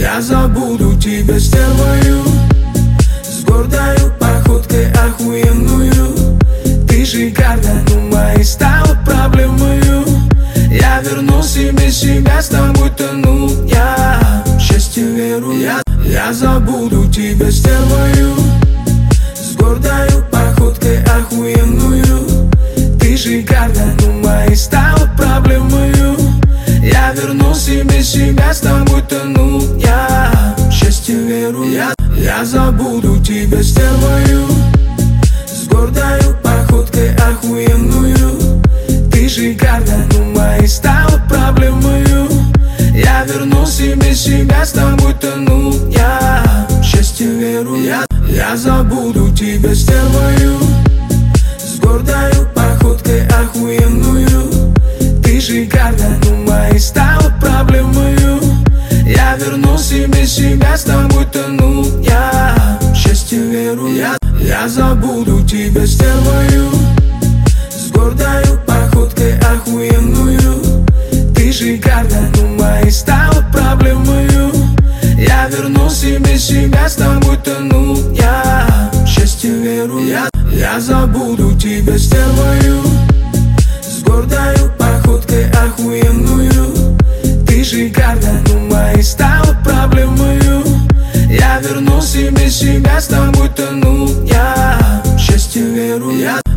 Я забуду тебя, стервою, с гордою походкой охуенную. Ты шикарна, но моей стала проблемою. Я верну себе себя, с тобой тону. Я в счастье веру. Я забуду тебя, стервою, с гордою походкой охуенную. Ты шикарна, но моей стала проблемою. Я верну себе себя, с тобой тону. Я в счастье веру. Я забуду тебя, стервою, с гордою походкой охуенную. Ты шикарна, но моей стала проблемою. Я верну себе себя, с тобой тону. Я в счастье веру. Я забуду тебя, стервою, с гордою походкой охуенную. Ты шикарна, но моей стала проблемою. Я верну себе себя, с тобой тону. Я в счастье веру. Я забуду тебя, стервою, с гордою походкой охуенную. Ты шикарна, но моей стала проблемою. Я верну себе себя, с тобой тону. Я в счастье веру. Я забуду тебя, стервою, с гордою походкой охуенную. Ты шикарна, но моей стала проблемою. Я верну себе себя, с тобой тону. Я в счастье веру.